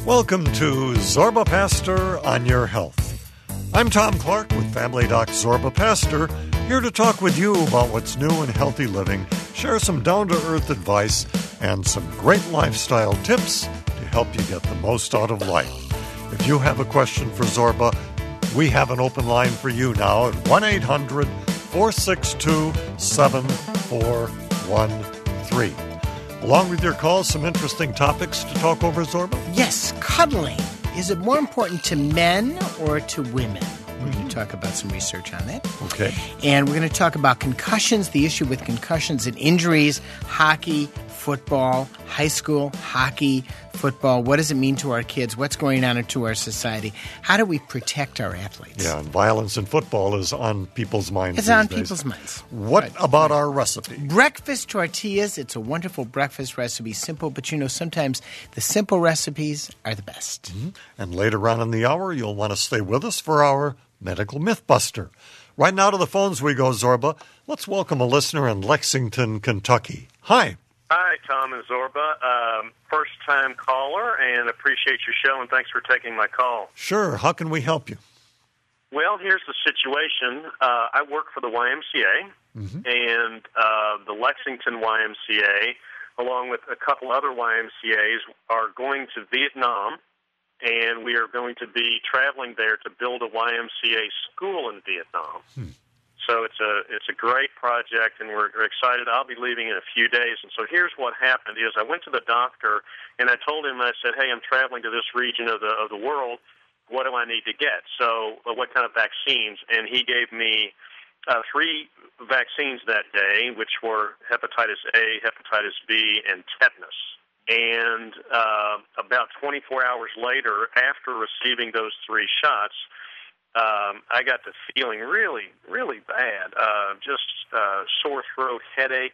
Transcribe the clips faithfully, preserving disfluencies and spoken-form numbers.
Welcome to Zorba Pastor on Your Health. I'm Tom Clark with Family Doc Zorba Pastor, here to talk with you about what's new in healthy living, share some down-to-earth advice, and some great lifestyle tips to help you get the most out of life. If you have a question for Zorba, we have an open line for you now at one eight hundred four six two seven four one three. Along with your calls, some interesting topics to talk over, Zorba? Yes, cuddling. Is it more important to men or to women? We're going to talk about some research on that. Okay. And we're going to talk about concussions, the issue with concussions and injuries, hockey, football, high school, hockey, football. What does it mean to our kids? What's going on into our society? How do we protect our athletes? Yeah, and violence in football is on people's minds It's these on days. people's minds. What Right. about our recipe? Breakfast tortillas. It's a wonderful breakfast recipe. Simple, but you know, sometimes the simple recipes are the best. Mm-hmm. And later on in the hour, you'll want to stay with us for our Medical Mythbuster. Right now to the phones we go, Zorba. Let's welcome a listener in Lexington, Kentucky. Hi. Hi, Tom and Zorba. Um, first-time caller, and appreciate your show, and thanks for taking my call. Sure. How can we help you? Well, here's the situation. Uh, I work for the Y M C A, Mm-hmm. and uh, the Lexington Y M C A, along with a couple other Y M C As, are going to Vietnam, and we are going to be traveling there to build a Y M C A school in Vietnam. Hmm. So it's a it's a great project, and we're, we're excited. I'll be leaving in a few days. And so here's what happened: is I went to the doctor, and I told him, I said, "Hey, I'm traveling to this region of the of the world. What do I need to get? So uh, what kind of vaccines?" And he gave me uh, three vaccines that day, which were hepatitis A, hepatitis B, and tetanus. And uh, about twenty-four hours later, after receiving those three shots, Um, I got the feeling really, really bad. Uh, just uh, sore throat, headache,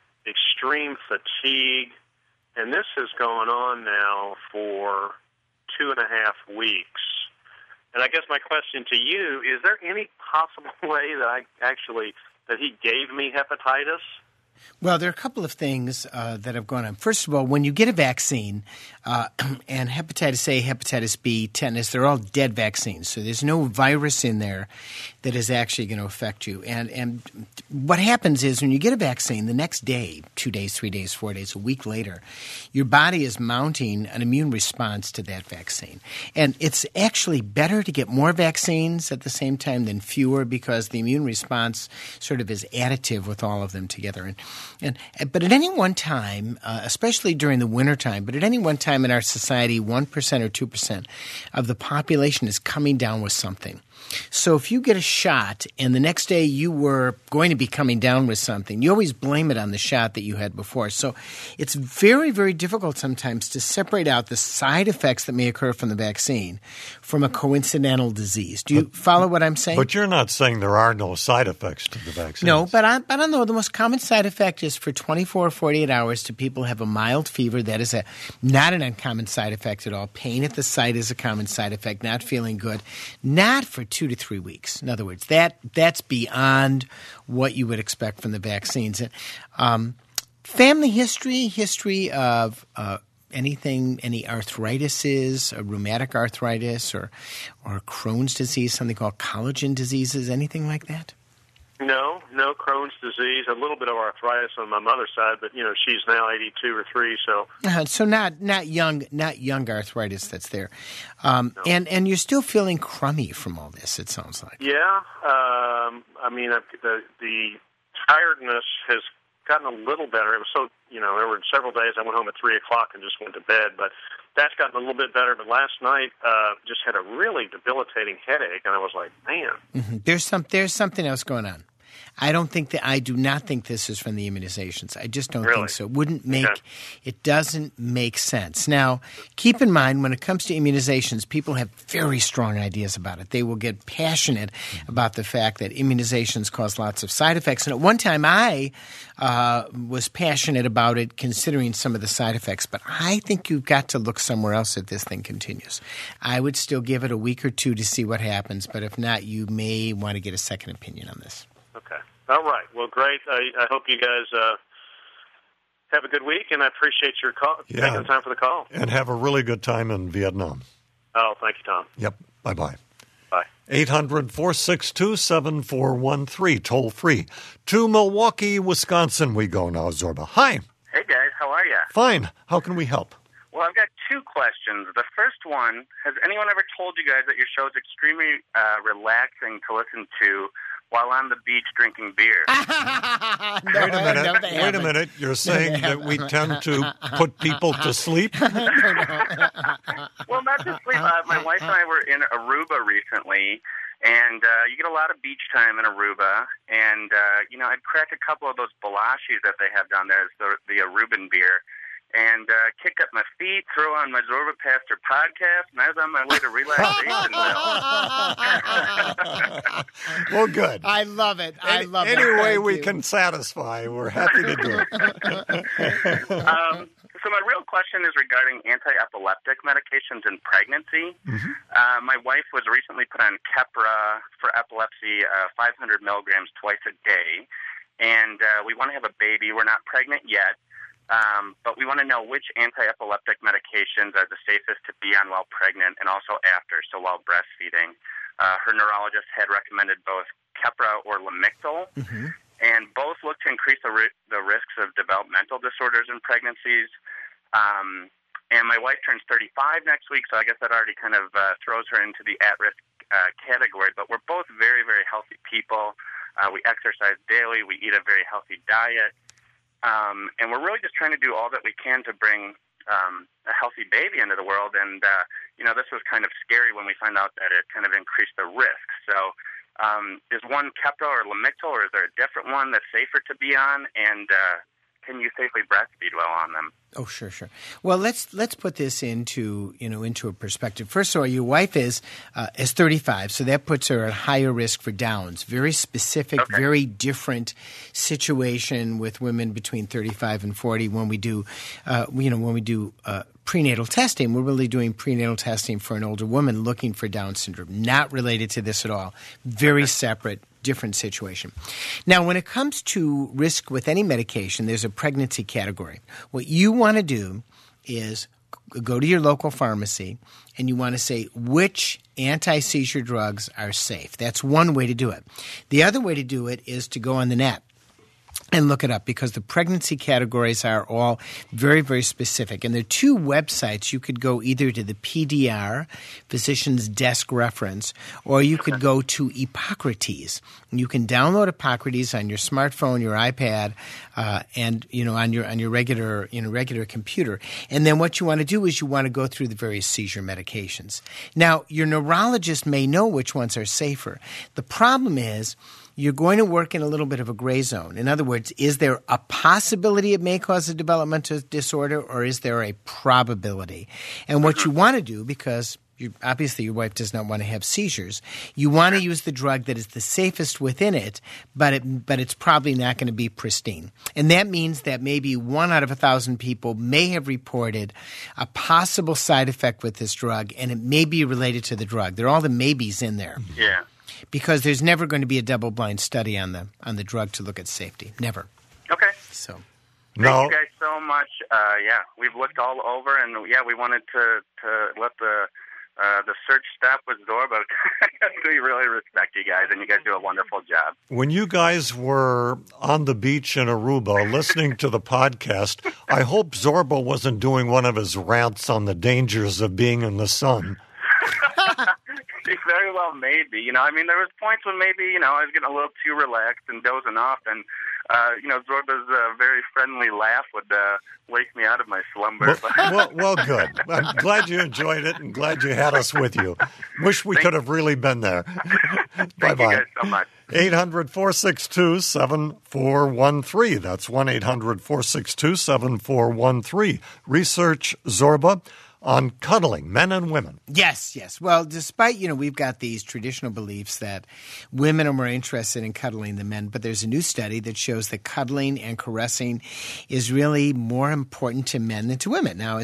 extreme fatigue, and this has gone on now for two and a half weeks. And I guess my question to you, is there any possible way that I actually, that he gave me hepatitis? Well, there are a couple of things uh, that have gone on. First of all, when you get a vaccine, uh, and hepatitis A, hepatitis B, tetanus, they're all dead vaccines. So there's no virus in there that is actually going to affect you. And and what happens is when you get a vaccine, the next day, two days, three days, four days, a week later, your body is mounting an immune response to that vaccine. And it's actually better to get more vaccines at the same time than fewer because the immune response sort of is additive with all of them together. And And, but at any one time, uh, especially during the wintertime, but at any one time in our society, one percent or two percent of the population is coming down with something. So if you get a shot and the next day you were going to be coming down with something, you always blame it on the shot that you had before. So it's very, very difficult sometimes to separate out the side effects that may occur from the vaccine from a coincidental disease. Do you but, follow what I'm saying? But you're not saying there are no side effects to the vaccine. No, but I, but I know the most common side effect is for twenty-four or forty-eight hours to people who have a mild fever. That is a not an uncommon side effect at all. Pain at the site is a common side effect, not feeling good. Not for two to three weeks. In other words, that that's beyond what you would expect from the vaccines. Um, family history, history of uh, anything, any arthritises, a rheumatic arthritis, or or Crohn's disease, something called collagen diseases, anything like that? No, no Crohn's disease. A little bit of arthritis on my mother's side, but you know she's now eighty-two or three, so uh, so not not young not young arthritis that's there, um, no. and and you're still feeling crummy from all this. It sounds like. Yeah, um, I mean the the tiredness has gotten a little better. It was so you know there were several days I went home at three o'clock and just went to bed, but that's gotten a little bit better. But last night uh, just had a really debilitating headache, and I was like, man, mm-hmm. there's some there's something else going on. I don't think that I do not think this is from the immunizations. I just don't really? think so. It wouldn't make okay. it doesn't make sense. Now, keep in mind when it comes to immunizations, people have very strong ideas about it. They will get passionate about the fact that immunizations cause lots of side effects. And at one time, I uh, was passionate about it, considering some of the side effects. But I think you've got to look somewhere else if this thing continues. I would still give it a week or two to see what happens. But if not, you may want to get a second opinion on this. Okay. All right. Well, great. I, I hope you guys uh, have a good week, and I appreciate your call, yeah. taking the time for the call. And have a really good time in Vietnam. Oh, thank you, Tom. Yep. Bye-bye. Bye. eight hundred, four six two, seven four one three, toll free. To Milwaukee, Wisconsin we go now, Zorba. Hi. Hey, guys. How are you? Fine. How can we help? Well, I've got two questions. The first one, has anyone ever told you guys that your show is extremely uh, relaxing to listen to while on the beach drinking beer? no, wait a minute. no, wait haven't. a minute. You're saying that we tend to put people to sleep? Well, not just sleep. Uh, my wife and I were in Aruba recently, and uh, you get a lot of beach time in Aruba. And, uh, you know, I'd crack a couple of those Balashis that they have down there, the, the Aruban beer, and uh, kick up my feet, throw on my Zorba Pastor podcast, and I was on my way to relaxation. Well, good. I love it. I Any, love it. any way Thank we you. can satisfy, we're happy to do it. um, so my real question is regarding anti-epileptic medications in pregnancy. Mm-hmm. Uh, my wife was recently put on Keppra for epilepsy, uh, five hundred milligrams twice a day, and uh, we want to have a baby. We're not pregnant yet. Um, but we want to know which anti-epileptic medications are the safest to be on while pregnant and also after, so while breastfeeding. Uh, her neurologist had recommended both Keppra or Lamictal, Mm-hmm. and both look to increase the, ri- the risks of developmental disorders in pregnancies. Um, and my wife turns thirty-five next week, so I guess that already kind of uh, throws her into the at-risk uh, category. But we're both very, very healthy people. Uh, we exercise daily. We eat a very healthy diet. Um, and we're really just trying to do all that we can to bring um, a healthy baby into the world. And, uh, you know, this was kind of scary when we found out that it kind of increased the risk. So um, is one Keppra or Lamictal, or is there a different one that's safer to be on? And uh, can you safely breastfeed well on them? Oh, sure, sure. Well, let's let's put this into you know into a perspective. First of all, your wife is uh, is thirty-five, so that puts her at higher risk for Downs. Very specific, Okay. very different situation with women between thirty-five and forty. When we do, uh, you know, when we do uh, prenatal testing, we're really doing prenatal testing for an older woman looking for Down syndrome. Not related to this at all. Very separate. Different situation. Now, when it comes to risk with any medication, there's a pregnancy category. What you want to do is go to your local pharmacy and you want to say which anti-seizure drugs are safe. That's one way to do it. The other way to do it is to go on the net and look it up, because the pregnancy categories are all very, very specific. And there are two websites. You could go either to the P D R, Physician's Desk Reference, or you could go to Hippocrates. And you can download Hippocrates on your smartphone, your iPad, uh, and you know on your on your regular you know regular computer. And then what you want to do is you want to go through the various seizure medications. Now, your neurologist may know which ones are safer. The problem is, you're going to work in a little bit of a gray zone. In other words, is there a possibility it may cause a developmental disorder, or is there a probability? And what you want to do, because you, obviously your wife does not want to have seizures, you want to use the drug that is the safest within it, but it, but it's probably not going to be pristine. And that means that maybe one out of a thousand people may have reported a possible side effect with this drug, and it may be related to the drug. There are all the maybes in there. Yeah. Because there's never going to be a double-blind study on the on the drug to look at safety. Never. Okay. So, Thank No. you guys so much. Uh, yeah, we've looked all over, and yeah, we wanted to, to let the uh, the search stop with Zorba. We really respect you guys, and you guys do a wonderful job. When you guys were on the beach in Aruba listening to the podcast, I hope Zorba wasn't doing one of his rants on the dangers of being in the sun. It very well may be. You know, I mean, there was points when maybe, you know, I was getting a little too relaxed and dozing off, and, uh, you know, Zorba's uh, very friendly laugh would uh, wake me out of my slumber. Well, well, well, good. I'm glad you enjoyed it and glad you had us with you. Wish we could have really been there. Thank Bye-bye. you guys so much. eight hundred, four six two, seven four one three. That's one eight hundred, four six two, seven four one three. Research Zorba on cuddling, men and women. yes, yes. Well, despite, you know, we've got these traditional beliefs that women are more interested in cuddling than men, but there's a new study that shows that cuddling and caressing is really more important to men than to women. Now, it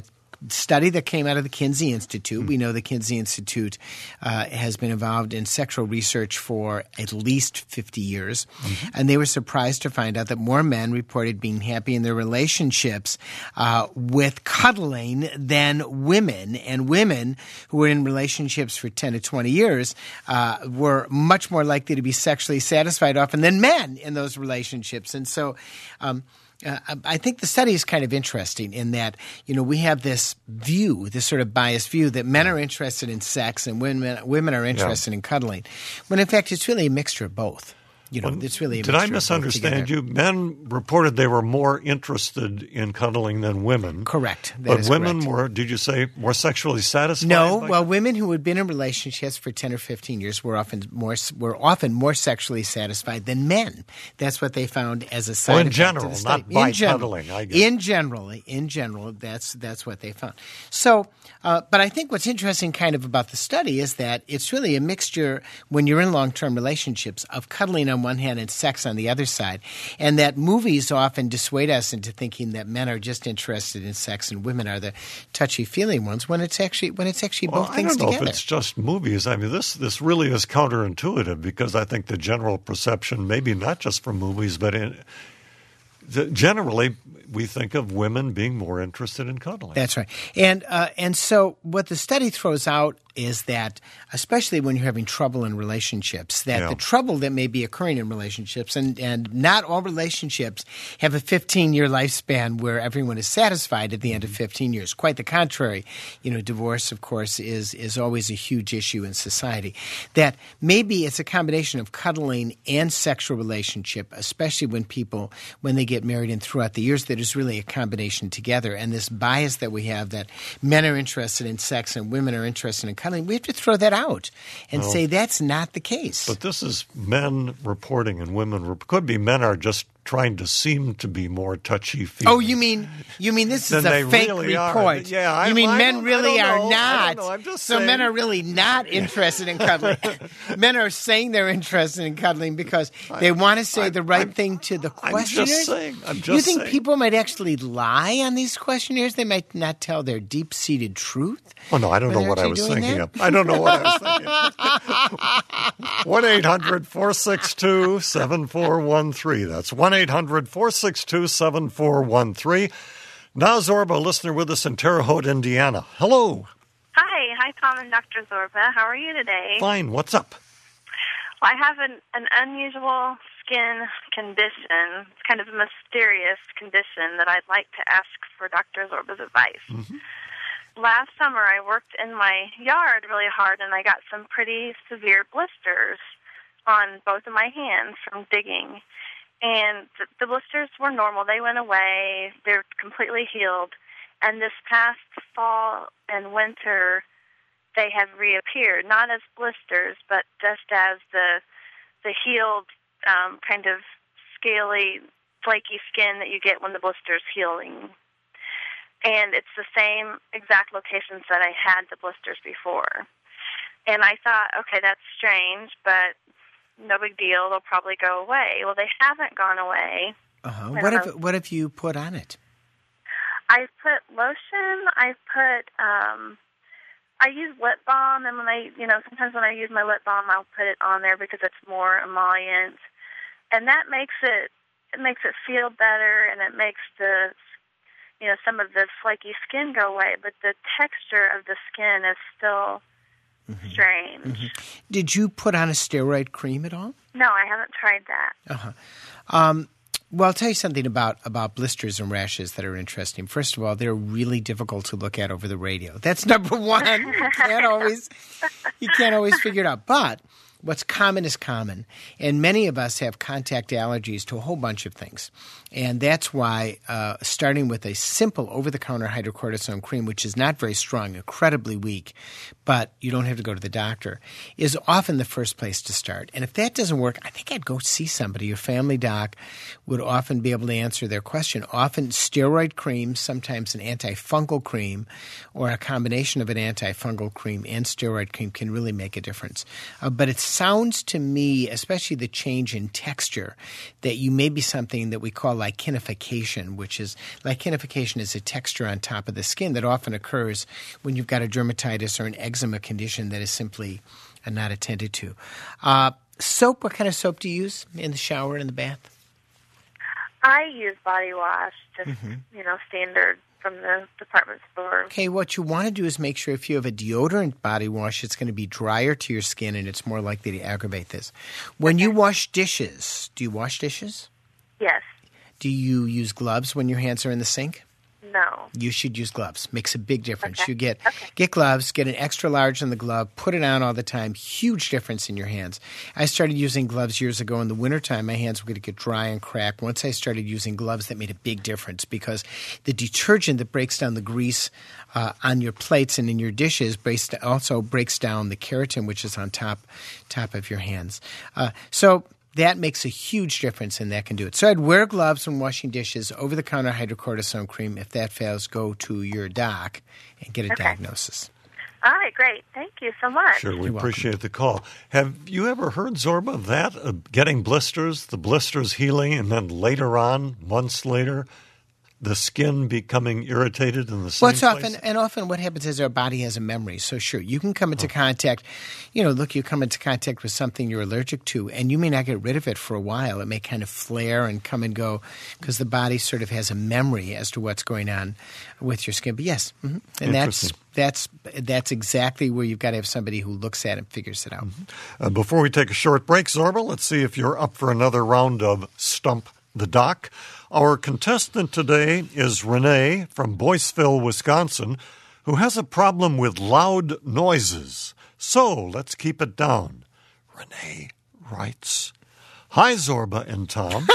study that came out of the Kinsey Institute. Mm-hmm. We know the Kinsey Institute uh, has been involved in sexual research for at least fifty years. Mm-hmm. And they were surprised to find out that more men reported being happy in their relationships uh, with cuddling than women. And women who were in relationships for ten to twenty years uh, were much more likely to be sexually satisfied often than men in those relationships. And so um, uh, I think the study is kind of interesting in that, you know, we have this view, this sort of biased view that men are interested in sex and women, women are interested yeah. in cuddling, when in fact it's really a mixture of both. You know, well, it's really a did I misunderstand you? Men reported they were more interested in cuddling than women. Correct. That but is women correct. were, did you say, more sexually satisfied? No. By Well, women who had been in relationships for ten or fifteen years were often more were often more sexually satisfied than men. That's what they found as a side well, in effect general, of the study. not by in general, cuddling. I guess. In general, in general, that's that's what they found. So, uh, but I think what's interesting, kind of about the study, is that it's really a mixture when you're in long-term relationships of cuddling on one hand and sex on the other side, and that movies often dissuade us into thinking that men are just interested in sex and women are the touchy-feely ones when it's actually when it's actually well, both things I don't know together. if it's just movies. I mean, this this really is counterintuitive because I think the general perception, maybe not just from movies, but in the, generally we think of women being more interested in cuddling. That's right. And uh, and so what the study throws out is that, especially when you're having trouble in relationships, that yeah. the trouble that may be occurring in relationships, and, and not all relationships have a fifteen-year lifespan where everyone is satisfied at the end of fifteen years. Quite the contrary. You know, divorce, of course, is is always a huge issue in society. That maybe it's a combination of cuddling and sexual relationship, especially when people, when they get married and throughout the years, that is really a combination together. And this bias that we have that men are interested in sex and women are interested in cuddling, we have to throw that out and well, say that's not the case. But this is men reporting and women rep- could be men are just trying to seem to be more touchy-feely. Oh, you mean you mean this is a fake really report? Are. Yeah, I, you mean I men really I are know. not? I I'm just so saying. men are really not interested in cuddling. Men are saying they're interested in cuddling because they want to say I, the right I, thing to the I'm questionnaires. just saying. I'm just you think saying. people might actually lie on these questionnaires? They might not tell their deep-seated truth. Oh no, I don't know what I was thinking of. I don't know what I was thinking of. one eight hundred four six two seven four one three. That's one eight hundred four six two seven four one three. Now Zorba, listener with us in Terre Haute, Indiana. Hello. Hi. Hi, Tom and Doctor Zorba. How are you today? Fine. What's up? Well, I have an, an unusual skin condition. It's kind of a mysterious condition that I'd like to ask for Doctor Zorba's advice. Mm-hmm. Last summer, I worked in my yard really hard, and I got some pretty severe blisters on both of my hands from digging. And the, the blisters were normal. They went away. They're completely healed. And this past fall and winter, they have reappeared, not as blisters, but just as the the healed um, kind of scaly, flaky skin that you get when the blister's healing. And it's the same exact locations that I had the blisters before. And I thought, okay, that's strange, but no big deal. They'll probably go away. Well, they haven't gone away. Uh-huh. What if what have you put on it? I put lotion. I put um, I use lip balm, and when I, you know, sometimes when I use my lip balm, I'll put it on there because it's more emollient, and that makes it it makes it feel better, and it makes the, you know, some of the flaky skin go away, but the texture of the skin is still mm-hmm. strange. Mm-hmm. Did you put on a steroid cream at all? No, I haven't tried that. Uh-huh. Um, well, I'll tell you something about, about blisters and rashes that are interesting. First of all, they're really difficult to look at over the radio. That's number one. You can't always, you can't always figure it out. But what's common is common, and many of us have contact allergies to a whole bunch of things. And that's why uh, starting with a simple over-the-counter hydrocortisone cream, which is not very strong, incredibly weak, but you don't have to go to the doctor, is often the first place to start. And if that doesn't work, I think I'd go see somebody. Your family doc would often be able to answer their question. Often steroid cream, sometimes an antifungal cream, or a combination of an antifungal cream and steroid cream can really make a difference. Uh, but it's sounds to me, especially the change in texture, that you may be something that we call lichenification, which is lichenification is a texture on top of the skin that often occurs when you've got a dermatitis or an eczema condition that is simply uh, not attended to. Uh, soap, what kind of soap do you use in the shower and in the bath? I use body wash, just, Mm-hmm. you know, standard from the department store. Okay, what you want to do is make sure if you have a deodorant body wash, it's going to be drier to your skin and it's more likely to aggravate this. When Okay. you wash dishes, do you wash dishes? Yes. Do you use gloves when your hands are in the sink? No. You should use gloves. Makes a big difference. Okay. You get Okay. get gloves, get an extra large in the glove, put it on all the time. Huge difference in your hands. I started using gloves years ago in the wintertime. My hands were going to get dry and crack. Once I started using gloves, that made a big difference because the detergent that breaks down the grease uh, on your plates and in your dishes breaks, also breaks down the keratin, which is on top top of your hands. Uh, so that makes a huge difference, and that can do it. So I'd wear gloves when washing dishes, over-the-counter hydrocortisone cream. If that fails, go to your doc and get a Okay. diagnosis. All right, great. Thank you so much. Sure, we You're appreciate the call. Have you ever heard, Zorba, of that? Uh, getting blisters, the blisters healing, and then later on, months later, the skin becoming irritated in the same Well, it's place? often, and often what happens is our body has a memory. So sure, you can come into contact, you know, look, you come into contact with something you're allergic to, and you may not get rid of it for a while. It may kind of flare and come and go because the body sort of has a memory as to what's going on with your skin. But yes, mm-hmm. and that's Interesting. that's that's exactly where you've got to have somebody who looks at it and figures it out. Uh, before we take a short break, Zorba, let's see if you're up for another round of Stump the Doc. Our contestant today is Renee from Boyceville, Wisconsin, who has a problem with loud noises. So let's keep it down. Renee writes, "Hi, Zorba and Tom.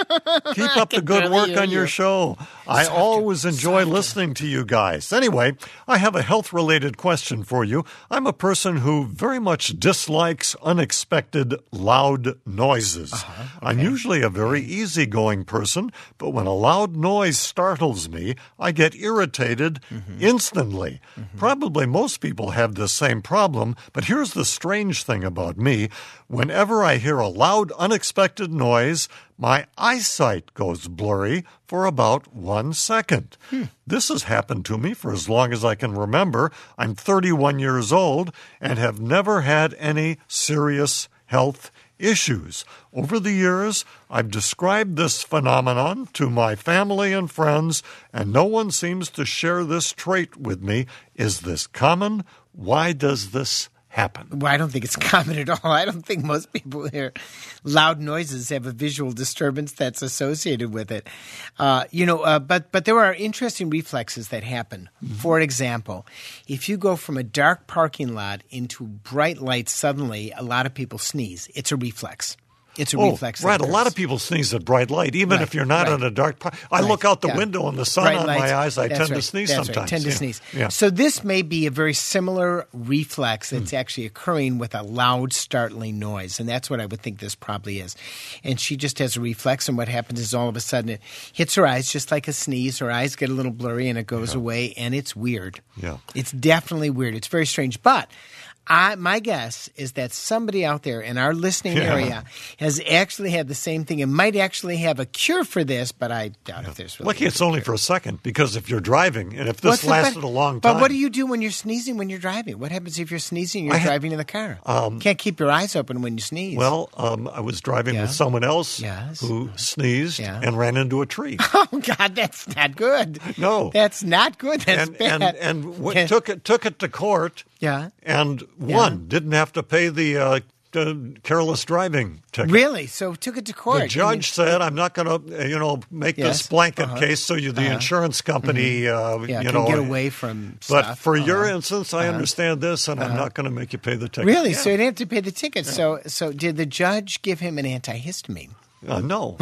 Keep up the good barely work hear on your you. show. I Softer, always enjoy softer. listening to you guys. Anyway, I have a health-related question for you. I'm a person who very much dislikes unexpected loud noises. Uh-huh, I'm usually a very easygoing person, but when a loud noise startles me, I get irritated Mm-hmm. instantly. Probably most people have this same problem, but here's the strange thing about me. Whenever I hear a loud, unexpected noise, my eyesight goes blurry for about one second. Hmm. This has happened to me for as long as I can remember. I'm thirty-one years old and have never had any serious health issues. Over the years, I've described this phenomenon to my family and friends, and no one seems to share this trait with me. Is this common? Why does this happen? Well, I don't think it's common at all. I don't think most people hear loud noises have a visual disturbance that's associated with it. Uh, you know, uh, but but there are interesting reflexes that happen. Mm-hmm. For example, if you go from a dark parking lot into bright light suddenly, a lot of people sneeze. It's a reflex. It's a Oh, reflex. that right. A lot occurs. of people sneeze at bright light, even Right, if you're not right. in a dark part. I Right, look out the yeah. window and the sun Bright on lights. my eyes. I That's tend right. to sneeze That's sometimes. Right. Tend to Yeah. sneeze. Yeah. So this may be a very similar reflex that's actually occurring with a loud, startling noise, and that's what I would think this probably is. And she just has a reflex, and what happens is all of a sudden it hits her eyes just like a sneeze. Her eyes get a little blurry, and it goes away, and it's weird. Yeah. It's definitely weird. It's very strange, but I, my guess is that somebody out there in our listening Yeah. area has actually had the same thing and might actually have a cure for this, but I doubt if there's really Lucky a it's only for a second, because if you're driving, and if this What's the- lasted but- a long But time. what do you do when you're sneezing when you're driving? What happens if you're sneezing and you're I ha- driving in the car? Can't keep your eyes open when you sneeze. Well, um, I was driving Yeah. with someone else Yes. who sneezed Yeah. and ran into a tree. oh God, that's not good. No. That's not good. That's and bad. and and w- Can- took it took it to court. Yeah. And won. Didn't have to pay the uh, uh, careless driving ticket. Really? So took it to court. The judge said, "I'm not going to, you know, make Yes. this blanket Uh-huh. case so you, the Uh-huh. insurance company, uh, yeah, you can know, get away from But stuff. for your Uh-huh. instance, I understand this, and I'm not going to make you pay the ticket." Really? Yeah. So you didn't have to pay the ticket. So so did the judge give him an antihistamine? Uh, no,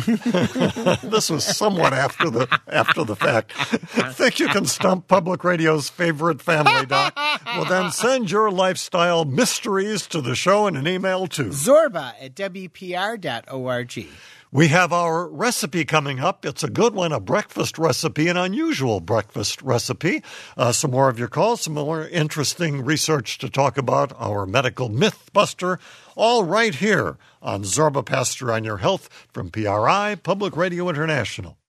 this was somewhat after the after the fact. Think you can stump Public Radio's favorite family doc? Well, then send your lifestyle mysteries to the show in an email to Zorba at W P R dot org. We have our recipe coming up. It's a good one, a breakfast recipe, an unusual breakfast recipe. Uh, some more of your calls, some more interesting research to talk about, our medical myth buster, all right here on Zorba Pastor on Your Health from P R I, Public Radio International.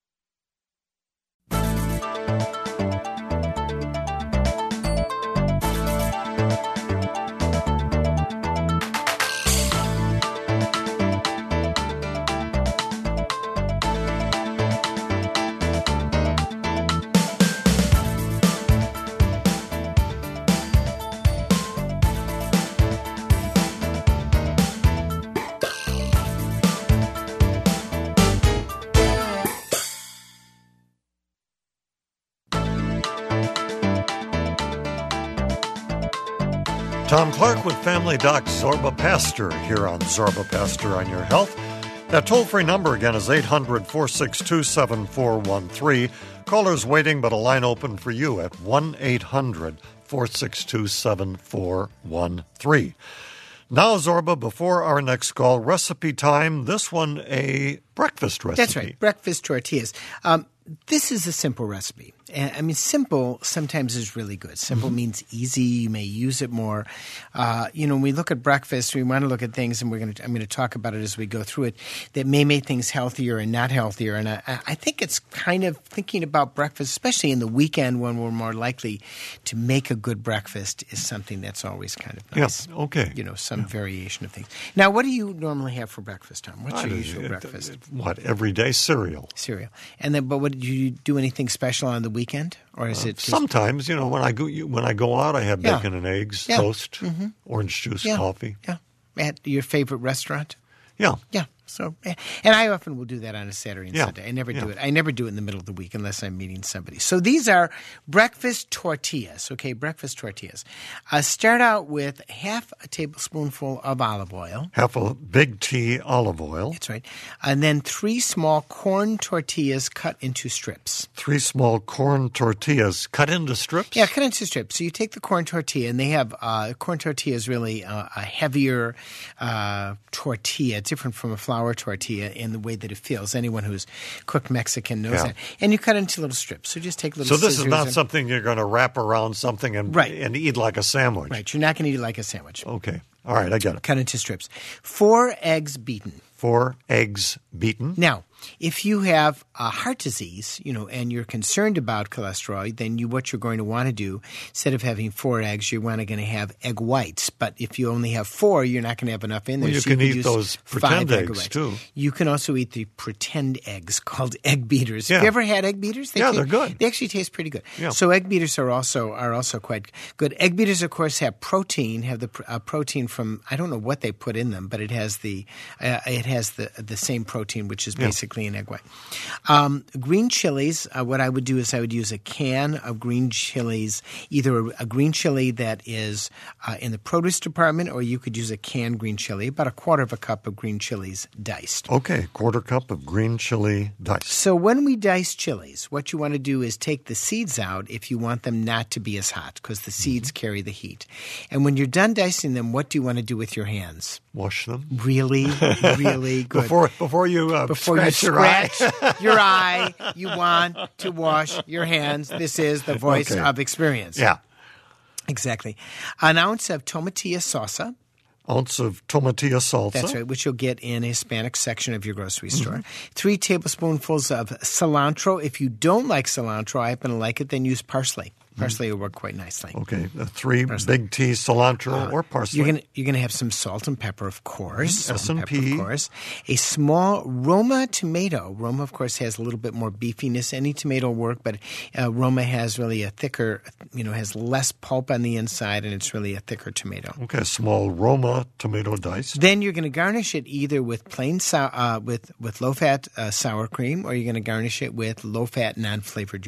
Tom Clark with Family Doc Zorba Pastor here on Zorba Pastor on Your Health. That toll-free number again is eight hundred, four six two, seven four one three. Callers waiting, but a line open for you at one eight hundred, four six two, seven four one three. Now, Zorba, before our next call, recipe time. This one, a breakfast recipe. That's right, breakfast tortillas. Um, this is a simple recipe. I mean, simple sometimes is really good. Simple mm-hmm. means easy. You may use it more. Uh, you know, when we look at breakfast, we want to look at things, and we're going to. I'm going to talk about it as we go through it. That may make things healthier and not healthier. And I, I think it's kind of thinking about breakfast, especially in the weekend when we're more likely to make a good breakfast, is something that's always kind of nice. Yeah. Okay. You know, some yeah. variation of things. Now, what do you normally have for breakfast, Tom? What's I your do, usual it, breakfast? It, what everyday cereal. Cereal. And then, but what do you do? Anything special on the weekend, or is Uh, it just... sometimes, you know, when I go when I go out, I have Yeah. bacon and eggs, Yeah. toast, Mm-hmm. orange juice, Yeah. coffee. Yeah. At your favorite restaurant? Yeah. Yeah. So, and I often will do that on a Saturday and Yeah. Sunday. I never Yeah. do it. I never do it in the middle of the week unless I'm meeting somebody. So these are breakfast tortillas. Okay, breakfast tortillas. Uh, start out with half a tablespoonful of olive oil. Half a big tea olive oil. That's right. And then three small corn tortillas cut into strips. Three small corn tortillas cut into strips? Yeah, cut into strips. So you take the corn tortilla, and they have uh, corn tortilla is really uh, a heavier uh, tortilla, different from a flour tortilla in the way that it feels. Anyone who's cooked Mexican knows Yeah. that. And you cut it into little strips. So just take little So this is scissors not and- something you're going to wrap around something and Right. and eat like a sandwich. Right. You're not going to eat it like a sandwich. Okay. All right, I get it. Cut into strips. Four eggs beaten. Four eggs beaten. Now, if you have uh, heart disease, you know, and you're concerned about cholesterol, then you what you're going to want to do, instead of having four eggs, you're going to have egg whites. But if you only have four, you're not going to have enough in there. Well, you so can you eat use those five pretend egg eggs, whites. too. You can also eat the pretend eggs called egg beaters. Yeah. Have you ever had egg beaters? They Yeah, ta- they're good. They actually taste pretty good. Yeah. So egg beaters are also are also quite good. Egg beaters, of course, have protein. Have the pr- uh, protein from I don't know what they put in them, but it has the uh, it has the the same protein, which is Yeah. basically an egg white. Um, green chilies, uh, what I would do is I would use a can of green chilies, either a, a green chili that is uh, in the produce department, or you could use a canned green chili, about a quarter of a cup of green chilies diced. Okay, quarter cup of green chili diced. So when we dice chilies, what you want to do is take the seeds out if you want them not to be as hot, because the seeds Mm-hmm. carry the heat. And when you're done dicing them, what do you want to do with your hands? Wash them. Really, really good. Before before you uh, Before you scratch your eye. scratch your eye, you want to wash your hands. This is the voice Okay. of experience. Yeah. Exactly. An ounce of tomatilla salsa. Ounce of tomatilla salsa. That's right, which you'll get in a Hispanic section of your grocery store. Mm-hmm. Three tablespoonfuls of cilantro. If you don't like cilantro, I happen to like it, then use parsley. Parsley will work quite nicely. Okay, uh, three big tea cilantro or parsley. You're gonna you're gonna have some salt and pepper, of course. Salt S and and pepper, P. of course. A small Roma tomato. Roma, of course, has a little bit more beefiness. Any tomato will work, but uh, Roma has really a thicker, you know, has less pulp on the inside, and it's really a thicker tomato. Okay, a small Roma tomato diced. Then you're going to garnish it either with plain sour, uh, with with low fat uh, sour cream, or you're going to garnish it with low fat non flavored yogurt.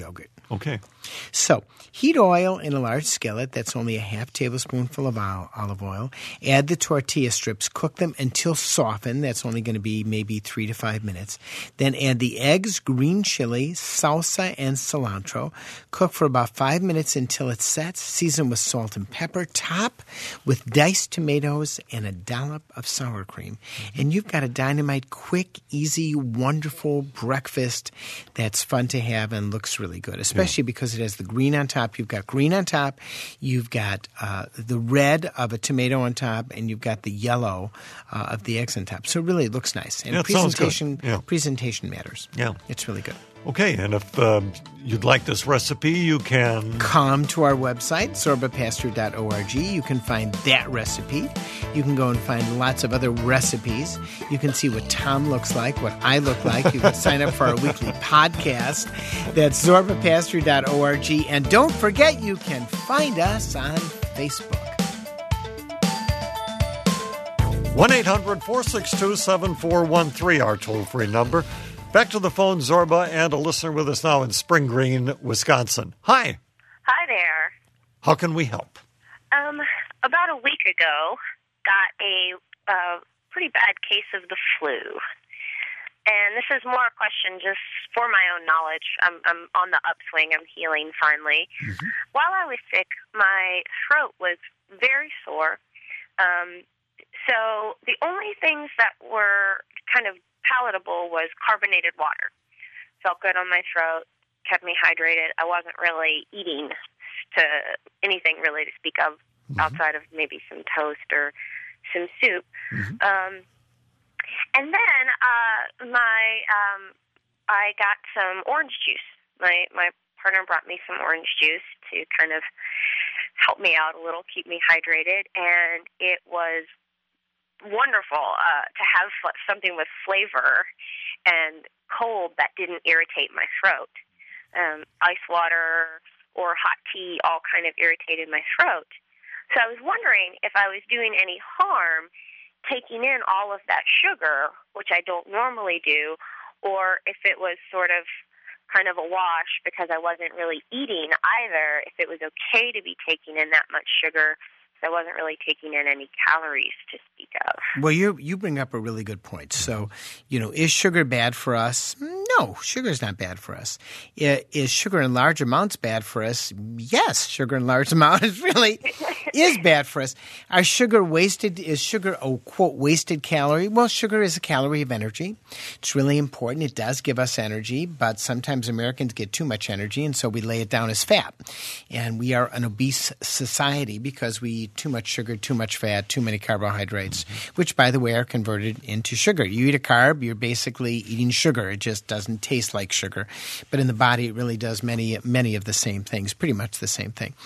Okay. So heat oil in a large skillet. That's only a half tablespoonful of olive oil. Add the tortilla strips. Cook them until softened. That's only going to be maybe three to five minutes. Then add the eggs, green chili, salsa, and cilantro. Cook for about five minutes until it sets. Season with salt and pepper. Top with diced tomatoes and a dollop of sour cream. And you've got a dynamite, quick, easy, wonderful breakfast that's fun to have and looks really good, especially yeah. because it has the green on top. You've got green on top. You've got uh, the red of a tomato on top, and you've got the yellow uh, of the eggs on top. So really, it looks nice. And yeah, presentation, yeah. presentation matters. Yeah, it's really good. Okay, and if um, you'd like this recipe, you can come to our website, zorba pastor dot org. You can find that recipe. You can go and find lots of other recipes. You can see what Tom looks like, what I look like. You can sign up for our weekly podcast. That's zorba pastor dot org. And don't forget, you can find us on Facebook. one eight hundred four six two seven four one three, our toll-free number. Back to the phone, Zorba, and a listener with us now in Spring Green, Wisconsin. Hi. Hi there. How can we help? Um, about a week ago, got a uh, pretty bad case of the flu. And this is more a question just for my own knowledge. I'm, I'm on the upswing. I'm healing finally. Mm-hmm. While I was sick, my throat was very sore. Um, so the only things that were kind of palatable was carbonated water. Felt good on my throat, kept me hydrated. I wasn't really eating to anything really to speak of mm-hmm. outside of maybe some toast or some soup. Mm-hmm. Um, and then uh, my um, I got some orange juice. My my partner brought me some orange juice to kind of help me out a little, keep me hydrated, and it was wonderful uh, to have f- something with flavor and cold that didn't irritate my throat. Um, ice water or hot tea all kind of irritated my throat. So I was wondering if I was doing any harm taking in all of that sugar, which I don't normally do, or if it was sort of kind of a wash because I wasn't really eating either, if it was okay to be taking in that much sugar. I wasn't really taking in any calories to speak of. Well, you you bring up a really good point. So, you know, is sugar bad for us? No, sugar is not bad for us. Is sugar in large amounts bad for us? Yes, sugar in large amounts really is bad for us. Are sugar wasted? Is sugar a, quote, wasted calorie? Well, sugar is a calorie of energy. It's really important. It does give us energy, but sometimes Americans get too much energy, and so we lay it down as fat. And we are an obese society because we eat too much sugar, too much fat, too many carbohydrates, mm-hmm. which, by the way, are converted into sugar. You eat a carb, you're basically eating sugar. It just doesn't taste like sugar. But in the body, it really does many, many of the same things, pretty much the same thing.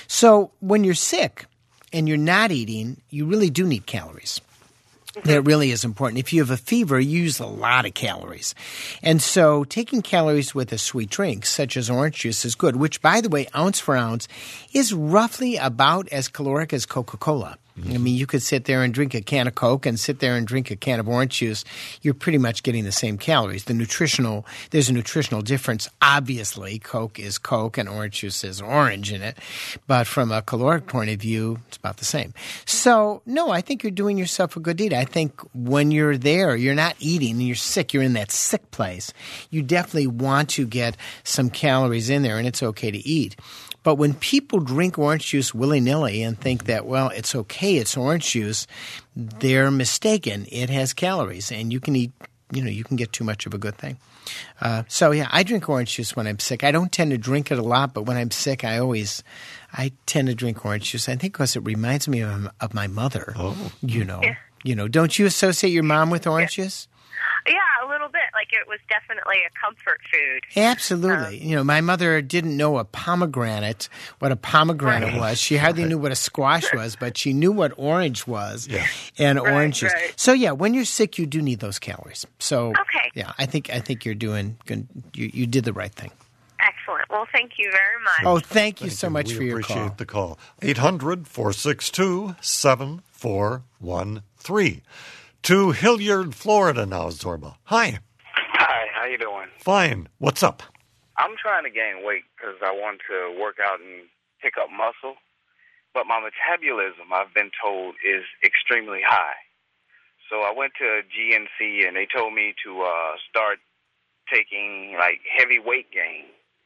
So when you're sick and you're not eating, you really do need calories. That really is important. If you have a fever, you use a lot of calories. And so taking calories with a sweet drink, such as orange juice, is good, which, by the way, ounce for ounce, is roughly about as caloric as Coca-Cola. Mm-hmm. I mean, you could sit there and drink a can of Coke and sit there and drink a can of orange juice. You're pretty much getting the same calories. The nutritional, there's a nutritional difference. Obviously, Coke is Coke and orange juice is orange in it. But from a caloric point of view, it's about the same. So, no, I think you're doing yourself a good deed. I think when you're there, you're not eating and you're sick, you're in that sick place. You definitely want to get some calories in there, and it's okay to eat. But when people drink orange juice willy-nilly and think that, well, it's okay, it's orange juice, they're mistaken. It has calories, and you can eat, you know, you can get too much of a good thing. Uh, so, yeah, I drink orange juice when I'm sick. I don't tend to drink it a lot, but when I'm sick, I always – I tend to drink orange juice, I think because it reminds me of, of my mother, oh. you know. Yeah. You know, don't you associate your mom with orange juice? Yeah, a little bit. Like it was definitely a comfort food. Absolutely. Um, you know, my mother didn't know a pomegranate, what a pomegranate right. was. She hardly right. knew what a squash was, but she knew what orange was yeah. and right, orange juice. Right. So, yeah, when you're sick, you do need those calories. So, okay. yeah, I think I think you're doing good. You, you did the right thing. Excellent. Well, thank you very much. Oh, thank you thank so you. much we for your call. We appreciate the call. eight hundred four six two seven four one three. To Hilliard, Florida now, Zorba. Hi. Hi, how you doing? Fine. What's up? I'm trying to gain weight because I want to work out and pick up muscle, but my metabolism, I've been told, is extremely high. So I went to G N C, and they told me to uh, start taking, like, heavy weight gain.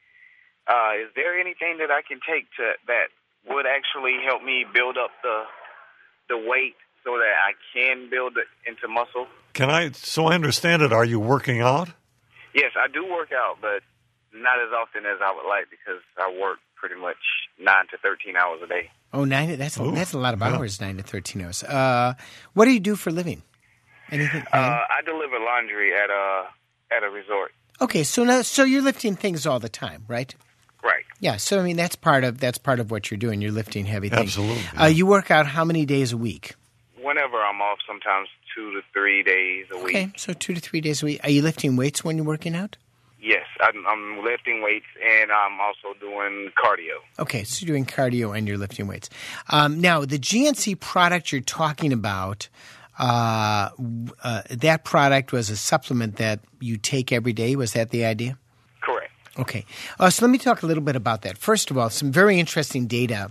Uh, is there anything that I can take to that would actually help me build up the the weight so that I can build it into muscle? Can I, so I understand it, are you working out? Yes, I do work out, but not as often as I would like because I work pretty much nine to thirteen hours a day. Oh, nine, that's, Ooh, that's a lot of yeah. hours, nine to thirteen hours. Uh, what do you do for a living? Anything? Uh, I deliver laundry at a, at a resort. Okay, so now, so you're lifting things all the time, right? Right. Yeah, so I mean that's part of that's part of what you're doing. You're lifting heavy things. Absolutely. Uh, you work out how many days a week? Whenever I'm off, sometimes two to three days a week. Okay, so two to three days a week. Are you lifting weights when you're working out? Yes, I'm, I'm lifting weights, and I'm also doing cardio. Okay, so you're doing cardio and you're lifting weights. Um, now, the G N C product you're talking about, uh, uh, that product was a supplement that you take every day. Was that the idea? Correct. Okay. Uh, so let me talk a little bit about that. First of all, some very interesting data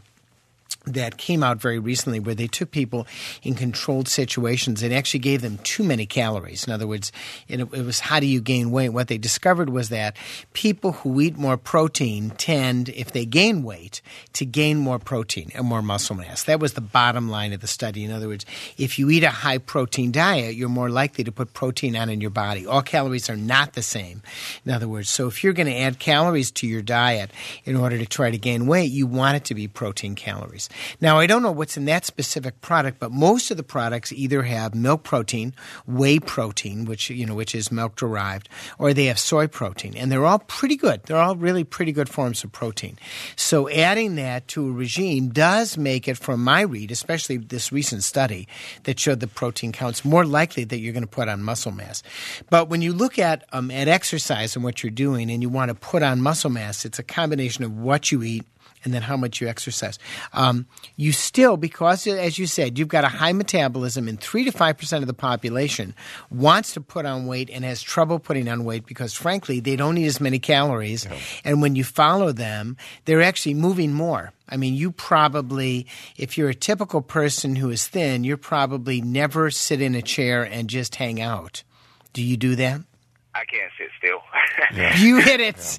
that came out very recently where they took people in controlled situations and actually gave them too many calories. In other words, it, it was how do you gain weight? What they discovered was that people who eat more protein tend, if they gain weight, to gain more protein and more muscle mass. That was the bottom line of the study. In other words, if you eat a high-protein diet, you're more likely to put protein on in your body. All calories are not the same. In other words, so if you're going to add calories to your diet in order to try to gain weight, you want it to be protein calories. Now, I don't know what's in that specific product, but most of the products either have milk protein, whey protein, which you know, which is milk derived, or they have soy protein, and they're all pretty good. They're all really pretty good forms of protein. So, adding that to a regime does make it, from my read, especially this recent study that showed the protein counts, more likely that you're going to put on muscle mass. But when you look at um, at exercise and what you're doing, and you want to put on muscle mass, it's a combination of what you eat and then how much you exercise. Um, you still, because as you said, you've got a high metabolism and three to five percent of the population wants to put on weight and has trouble putting on weight because, frankly, they don't eat as many calories. Yeah. And when you follow them, they're actually moving more. I mean, you probably, if you're a typical person who is thin, you're probably never sit in a chair and just hang out. Do you do that? I can't sit still. Yeah. You hit it. Yeah.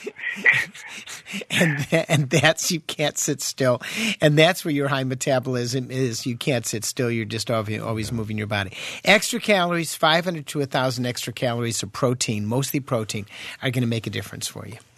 and that, and that's you can't sit still, and that's where your high metabolism is. You can't sit still. You're just always, always moving your body. Extra calories, five hundred to one thousand extra calories of protein, mostly protein, are going to make a difference for you.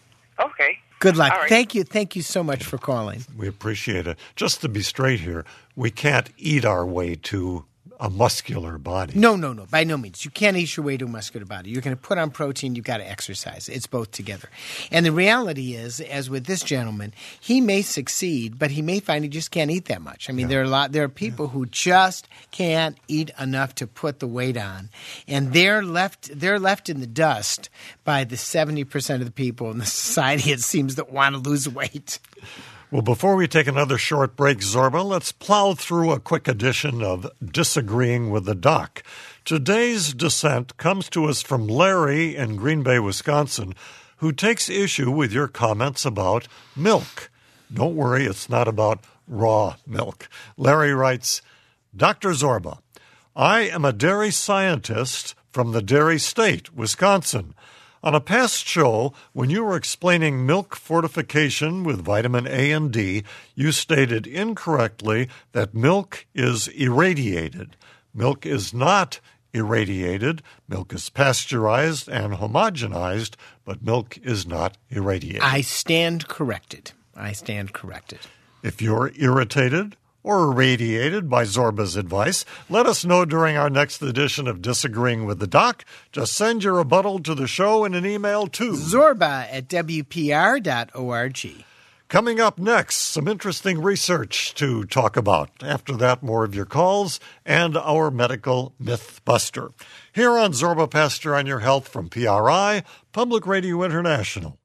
Okay. Good luck. Right. Thank you. Thank you so much for calling. We appreciate it. Just to be straight here, we can't eat our way to a muscular body. No, no, no. By no means. You can't eat your way to a muscular body. You're going to put on protein. You've got to exercise. It's both together. And the reality is, as with this gentleman, he may succeed, but he may find he just can't eat that much. I mean, yeah. there are a lot. There are people yeah. who just can't eat enough to put the weight on, and they're left. They're left in the dust by the seventy percent of the people in the society, it seems, that want to lose weight. Well, before we take another short break, Zorba, let's plow through a quick edition of Disagreeing with the Doc. Today's dissent comes to us from Larry in Green Bay, Wisconsin, who takes issue with your comments about milk. Don't worry, it's not about raw milk. Larry writes, Doctor Zorba, I am a dairy scientist from the dairy state, Wisconsin. On a past show, when you were explaining milk fortification with vitamin A and D, you stated incorrectly that milk is irradiated. Milk is not irradiated. Milk is pasteurized and homogenized, but milk is not irradiated. I stand corrected. I stand corrected. If you're irritated or irradiated by Zorba's advice, let us know during our next edition of Disagreeing with the Doc. Just send your rebuttal to the show in an email to Zorba at W P R dot org. Coming up next, some interesting research to talk about. After that, more of your calls and our medical myth buster. Here on Zorba Pastor on Your Health from P R I, Public Radio International.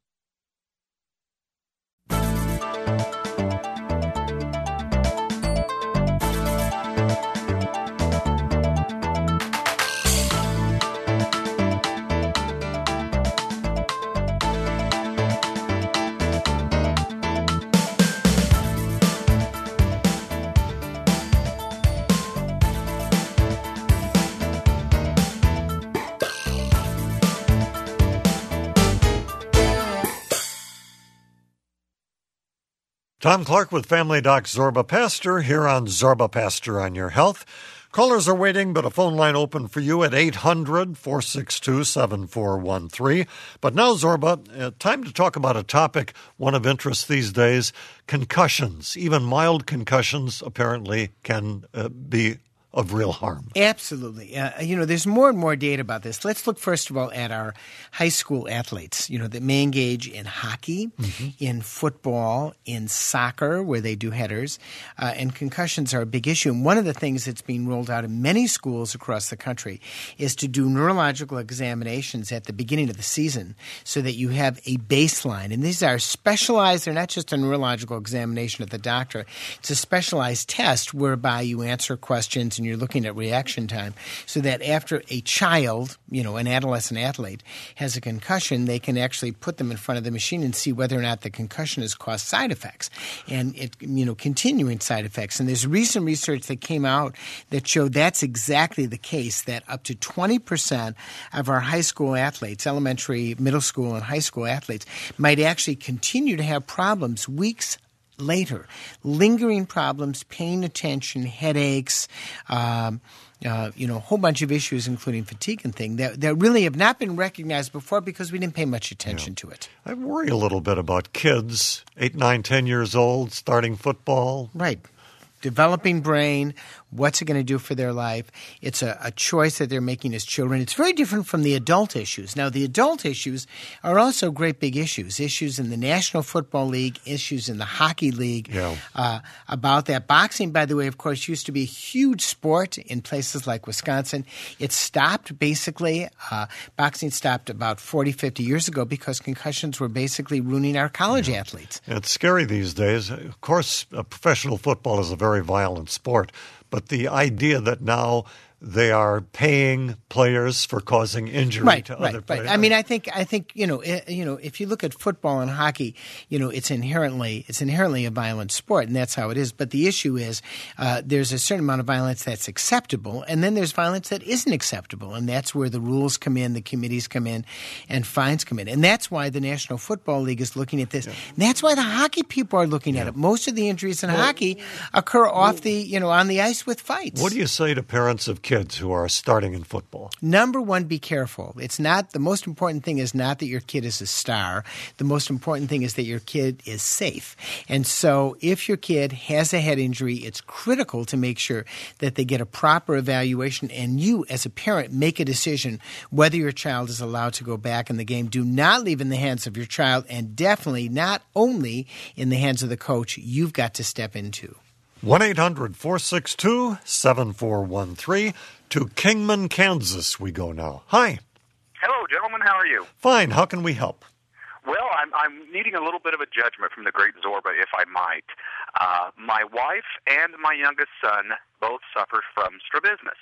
Tom Clark with Family Doc Zorba Pastor here on Zorba Pastor on Your Health. Callers are waiting, but a phone line open for you at eight hundred, four six two, seven four one three. But now, Zorba, uh, time to talk about a topic, one of interest these days, concussions. Even mild concussions apparently can uh, be of real harm. Absolutely. Uh, you know, there's more and more data about this. Let's look first of all at our high school athletes, you know, that may engage in hockey, mm-hmm. in football, in soccer, where they do headers, uh, and concussions are a big issue. And one of the things that's being rolled out in many schools across the country is to do neurological examinations at the beginning of the season so that you have a baseline. And these are specialized. They're not just a neurological examination at the doctor. It's a specialized test whereby you answer questions and you're looking at reaction time so that after a child, you know, an adolescent athlete has a concussion, they can actually put them in front of the machine and see whether or not the concussion has caused side effects and, it, you know, continuing side effects. And there's recent research that came out that showed that's exactly the case, that up to twenty percent of our high school athletes, elementary, middle school, and high school athletes might actually continue to have problems weeks later, lingering problems, paying attention, headaches, um, uh, you know, a whole bunch of issues, including fatigue and things that, that really have not been recognized before because we didn't pay much attention yeah. to it. I worry a little bit about kids, eight, nine, ten years old, starting football. Right. Developing brain, what's it going to do for their life? It's a, a choice that they're making as children. It's very different from the adult issues. Now, the adult issues are also great big issues, issues in the National Football League, issues in the Hockey League yeah. uh, about that. Boxing, by the way, of course, used to be a huge sport in places like Wisconsin. It stopped, basically. Uh, boxing stopped about forty, fifty years ago because concussions were basically ruining our college yeah. athletes. It's scary these days. Of course, uh, professional football is a very violent sport, but the idea that now they are paying players for causing injury right, to right, other players. Right. I mean, I think, I think, you know, it, you know, if you look at football and hockey, you know, it's inherently, it's inherently a violent sport, and that's how it is. But the issue is, uh, there's a certain amount of violence that's acceptable, and then there's violence that isn't acceptable, and that's where the rules come in, the committees come in, and fines come in, and that's why the National Football League is looking at this. Yeah. That's why the hockey people are looking yeah. at it. Most of the injuries in well, hockey occur off well, the, you know, on the ice with fights. What do you say to parents of kids who are starting in football? Number one, be careful. It's not the most important thing is not that your kid is a star. The most important thing is that your kid is safe. And so if your kid has a head injury, it's critical to make sure that they get a proper evaluation and you as a parent make a decision whether your child is allowed to go back in the game. Do not leave in the hands of your child, and definitely not only in the hands of the coach. You've got to step into. one eight hundred, four six two, seven four one three. To Kingman, Kansas we go now. Hi. Hello, gentlemen. How are you? Fine. How can we help? Well, I'm, I'm needing a little bit of a judgment from the great Zorba, if I might. Uh, my wife and my youngest son both suffer from strabismus.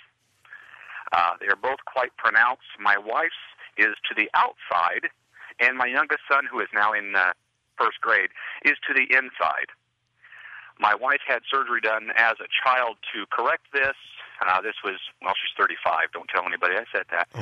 Uh, they are both quite pronounced. My wife's is to the outside, and my youngest son, who is now in uh, first grade, is to the inside. My wife had surgery done as a child to correct this. Uh, this was, well, she's thirty-five. Don't tell anybody I said that.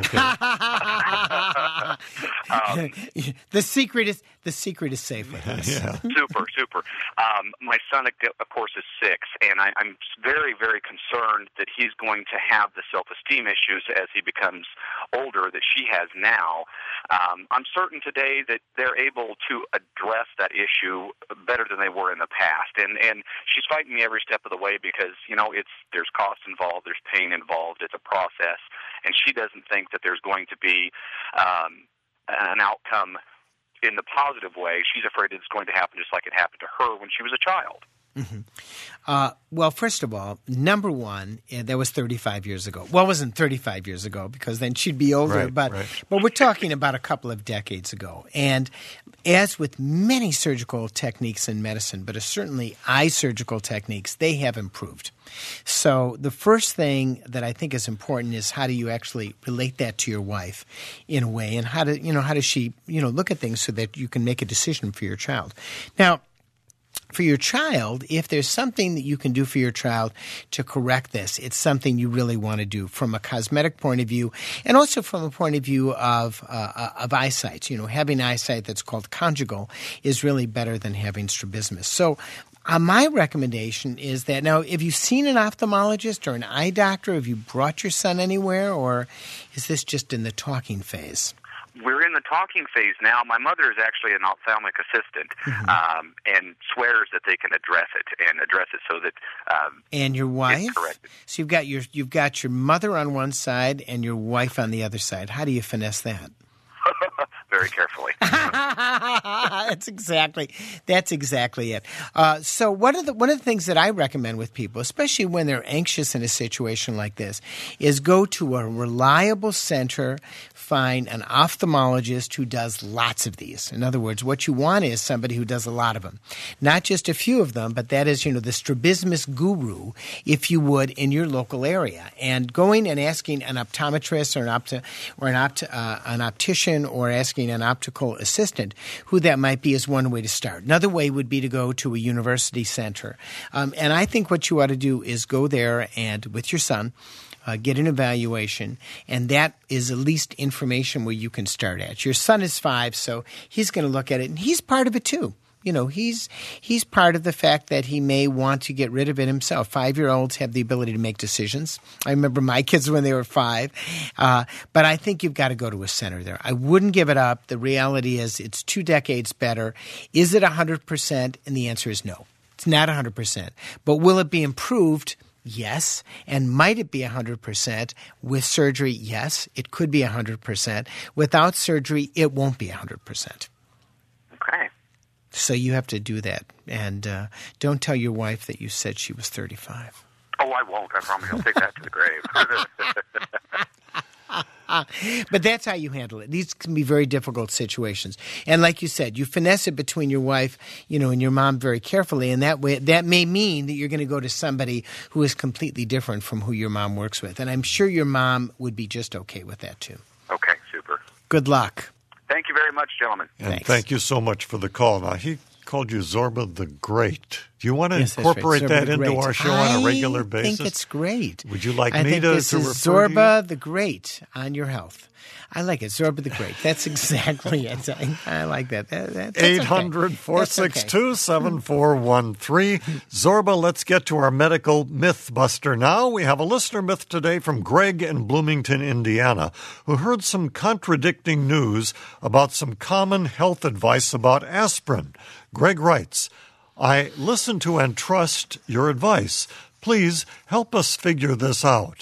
Okay. um, the secret is the secret is safe with us. Yeah. Super, super. Um, my son, of course, is six, and I, I'm very, very concerned that he's going to have the self-esteem issues as he becomes older that she has now. Um, I'm certain today that they're able to address that issue better than they were in the past, and and she's fighting me every step of the way because, you know, it's there's cost involved. There's pain involved. It's a process, and she doesn't think that there's going to be um, an outcome in the positive way. She's afraid it's going to happen just like it happened to her when she was a child. Mm-hmm. Uh, well, first of all, number one, uh, that was thirty-five years ago. Well, it wasn't thirty-five years ago because then she'd be older, right, but right. but we're talking about a couple of decades ago. And as with many surgical techniques in medicine, but certainly eye surgical techniques, they have improved. So the first thing that I think is important is how do you actually relate that to your wife in a way, and how do you know how does she you know look at things so that you can make a decision for your child. Now, for your child, if there's something that you can do for your child to correct this, it's something you really want to do from a cosmetic point of view and also from a point of view of uh, of eyesight. You know, having eyesight that's called conjugal is really better than having strabismus. So uh, my recommendation is that now, have you seen an ophthalmologist or an eye doctor? Have you brought your son anywhere, or is this just in the talking phase? We're in the talking phase now. My mother is actually an ophthalmic assistant, mm-hmm. um, and swears that they can address it and address it so that um, and your wife. It's corrected. So you've got your you've got your mother on one side and your wife on the other side. How do you finesse that? Very carefully. That's exactly that's exactly it. Uh, so one of the one of the things that I recommend with people, especially when they're anxious in a situation like this, is go to a reliable center. Find an ophthalmologist who does lots of these. In other words, what you want is somebody who does a lot of them. Not just a few of them, but that is, you know, the strabismus guru, if you would, in your local area. And going and asking an optometrist or an opt- or an, opt- uh, an optician or asking an optical assistant who that might be is one way to start. Another way would be to go to a university center. Um, and I think what you ought to do is go there and, with your son, Uh, get an evaluation, and that is at least information where you can start at. Your son is five, so he's going to look at it, and he's part of it too. You know, he's he's part of the fact that he may want to get rid of it himself. Five-year-olds have the ability to make decisions. I remember my kids when they were five, uh, but I think you've got to go to a center there. I wouldn't give it up. The reality is it's two decades better. Is it one hundred percent? And the answer is no. It's not one hundred percent. But will it be improved? Yes. And might it be one hundred percent? With surgery, yes. It could be one hundred percent. Without surgery, it won't be one hundred percent. Okay. So you have to do that. And uh, don't tell your wife that you said she was thirty-five. Oh, I won't. I promise. I'll take that to the grave. But that's how you handle it. These can be very difficult situations. And like you said, you finesse it between your wife, you know, and your mom very carefully. And that way, that may mean that you're going to go to somebody who is completely different from who your mom works with. And I'm sure your mom would be just okay with that too. Okay, super. Good luck. Thank you very much, gentlemen. And Thanks. Thank you so much for the call. Now, he called you Zorba the Great. Do you want to yes, incorporate right. that into Great. our show on a regular basis? I think it's great. Would you like I me think to, this to is refer Zorba to the Great on your health. I like it. Zorba the Great. That's exactly it. I, I like that. that, that eight hundred, four six two, seven four one three. Zorba, let's get to our medical myth buster now. We have a listener myth today from Greg in Bloomington, Indiana, who heard some contradicting news about some common health advice about aspirin. Greg writes, I listen to and trust your advice. Please help us figure this out.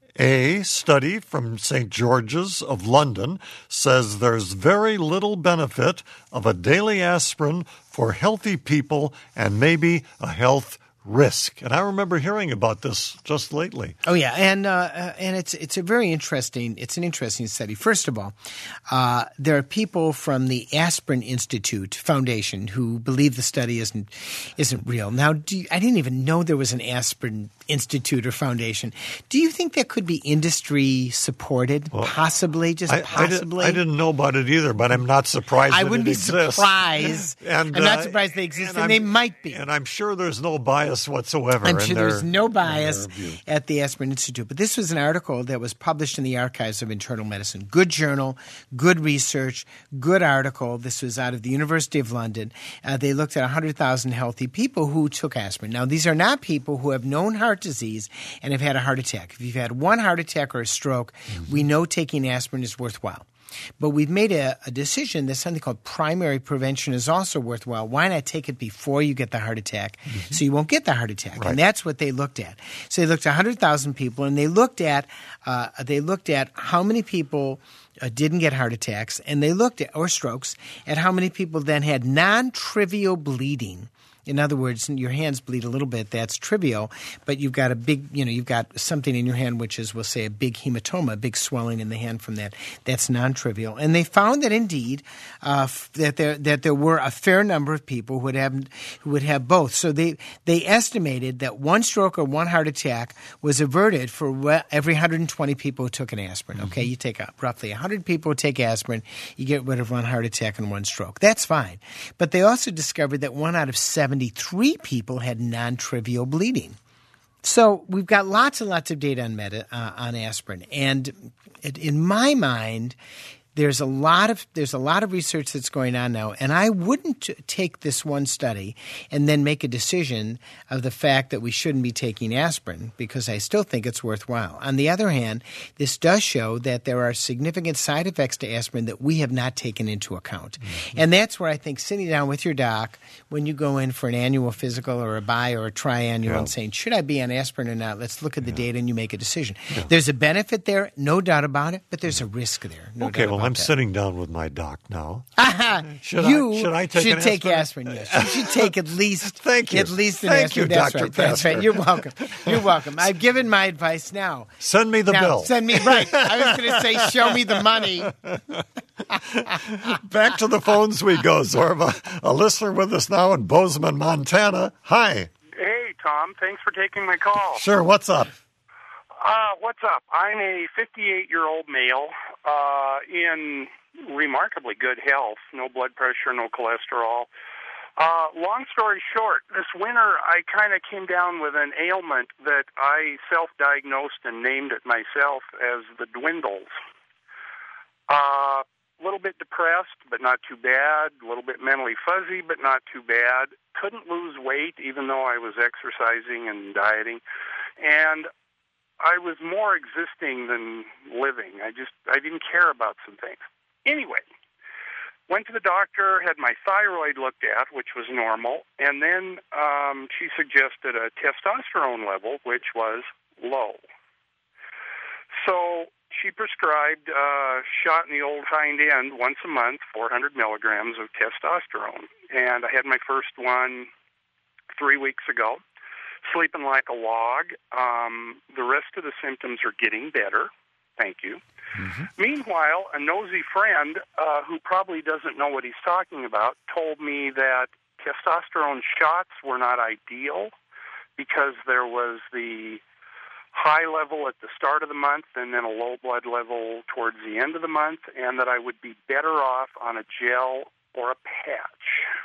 A study from Saint George's of London says there's very little benefit of a daily aspirin for healthy people and maybe a health risk. And I remember hearing about this just lately. Oh yeah, and uh, and it's it's a very interesting it's an interesting study. First of all, uh, there are people from the Aspirin Institute Foundation who believe the study isn't isn't real. Now, do you, I didn't even know there was an Aspirin Institute or foundation. Do you think that could be industry supported? Well, possibly, just I, possibly. I, did, I didn't know about it either, but I'm not surprised. I that wouldn't it be exists. surprised. and, I'm not uh, surprised they exist, and, and they might be. And I'm sure there's no bias whatsoever. I'm in sure their, there's no bias in their view. at the Aspirin Institute. But this was an article that was published in the Archives of Internal Medicine. Good journal, good research, good article. This was out of the University of London. Uh, they looked at one hundred thousand healthy people who took aspirin. Now, these are not people who have known heart disease and have had a heart attack. If you've had one heart attack or a stroke, mm-hmm. we know taking aspirin is worthwhile. But we've made a, a decision that something called primary prevention is also worthwhile. Why not take it before you get the heart attack mm-hmm. so you won't get the heart attack? Right. And that's what they looked at. So they looked at one hundred thousand people, and they looked at uh, they looked at how many people uh, didn't get heart attacks, and they looked at or strokes, at how many people then had non-trivial bleeding. In other words, your hands bleed a little bit. That's trivial, but you've got a big, you know, you've got something in your hand, which is, we'll say, a big hematoma, a big swelling in the hand from that. That's non-trivial. And they found that indeed uh, that there that there were a fair number of people who would have who would have both. So they they estimated that one stroke or one heart attack was averted for every one hundred twenty people who took an aspirin. Mm-hmm. Okay, you take a, roughly one hundred people who take aspirin, you get rid of one heart attack and one stroke. That's fine. But they also discovered that one out of seven seventy-three people had non-trivial bleeding. So we've got lots and lots of data on meta, uh, on aspirin, and it, in my mind, there's a lot of there's a lot of research that's going on now, and I wouldn't take this one study and then make a decision of the fact that we shouldn't be taking aspirin, because I still think it's worthwhile. On the other hand, this does show that there are significant side effects to aspirin that we have not taken into account. Mm-hmm. And that's where I think sitting down with your doc when you go in for an annual physical or a bi or a triannual yeah. and saying, should I be on aspirin or not? Let's look at the yeah. data and you make a decision. Yeah. There's a benefit there, no doubt about it, but there's a risk there. No okay, doubt well, about I'm that. sitting down with my doc now. should you I, should I take should an take aspirin? aspirin? Yes, you should take at least. Thank you. At least an Thank aspirin. you, That's Doctor right. That's right. You're welcome. You're welcome. I've given my advice now. Send me the now, bill. Send me right. I was going to say, show me the money. Back to the phones we go, Zorba. A listener with us now in Bozeman, Montana. Hi. Hey, Tom. Thanks for taking my call. Sure. What's up? Uh, what's up? I'm a fifty-eight-year-old male uh, in remarkably good health, no blood pressure, no cholesterol. Uh, long story short, this winter I kind of came down with an ailment that I self-diagnosed and named it myself as the dwindles. A uh, little bit depressed, but not too bad. A little bit mentally fuzzy, but not too bad. Couldn't lose weight, even though I was exercising and dieting. And I was more existing than living. I just, I didn't care about some things. Anyway, went to the doctor, had my thyroid looked at, which was normal, and then um, she suggested a testosterone level, which was low. So she prescribed a shot in the old hind end once a month, four hundred milligrams of testosterone. And I had my first one three weeks ago. Sleeping like a log. Um, the rest of the symptoms are getting better. Thank you. Mm-hmm. Meanwhile, a nosy friend uh, who probably doesn't know what he's talking about told me that testosterone shots were not ideal because there was the high level at the start of the month and then a low blood level towards the end of the month, and that I would be better off on a gel or a patch.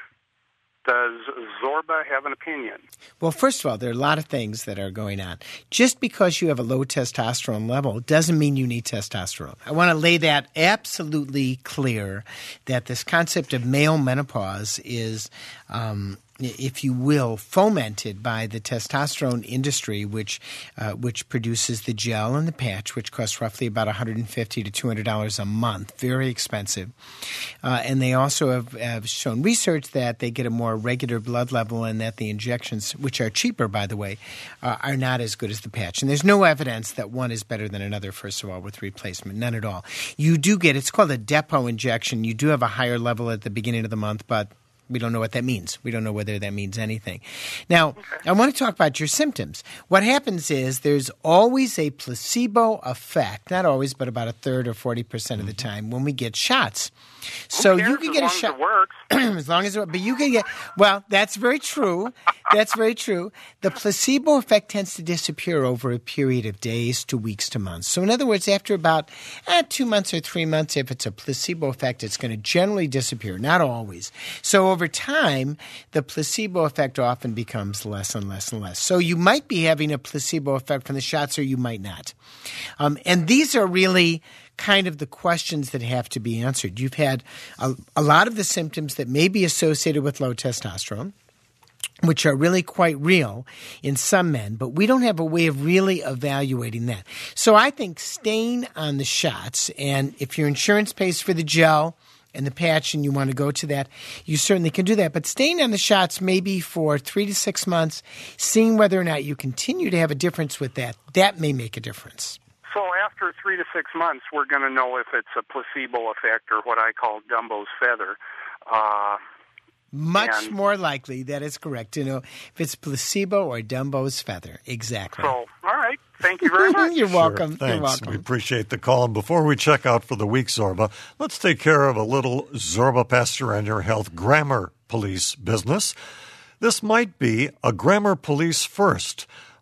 Does Zorba have an opinion? Well, first of all, there are a lot of things that are going on. Just because you have a low testosterone level doesn't mean you need testosterone. I want to lay that absolutely clear, that this concept of male menopause is um, if you will, fomented by the testosterone industry, which uh, which produces the gel and the patch, which costs roughly about one hundred fifty dollars to two hundred dollars a month, very expensive. Uh, and they also have, have shown research that they get a more regular blood level and that the injections, which are cheaper, by the way, uh, are not as good as the patch. And there's no evidence that one is better than another, first of all, with replacement, none at all. You do get, it's called a depot injection. You do have a higher level at the beginning of the month, but we don't know what that means. We don't know whether that means anything. Now, okay. I want to talk about your symptoms. What happens is there's always a placebo effect, not always, but about a third or forty percent of the time when we get shots. So you can get a shot. As long as it works. As long as it works. But you can get, well, that's very true. That's very true. The placebo effect tends to disappear over a period of days to weeks to months. So in other words, after about eh, two months or three months, if it's a placebo effect, it's going to generally disappear, not always. So over time, the placebo effect often becomes less and less and less. So you might be having a placebo effect from the shots or you might not. Um, and these are really kind of the questions that have to be answered. You've had a, a lot of the symptoms that may be associated with low testosterone, which are really quite real in some men, but we don't have a way of really evaluating that. So I think staying on the shots, and if your insurance pays for the gel and the patch and you want to go to that, you certainly can do that. But staying on the shots maybe for three to six months, seeing whether or not you continue to have a difference with that, that may make a difference. So after three to six months, we're going to know if it's a placebo effect or what I call Dumbo's feather. Uh, Much and more likely, that is correct, to know if it's placebo or Dumbo's feather. Exactly. So, all right. Thank you very much. You're welcome. Sure, thanks. You're welcome. We appreciate the call. And before we check out for the week, Zorba, let's take care of a little Zorba Pastor and Your Health grammar police business. This might be a grammar police first.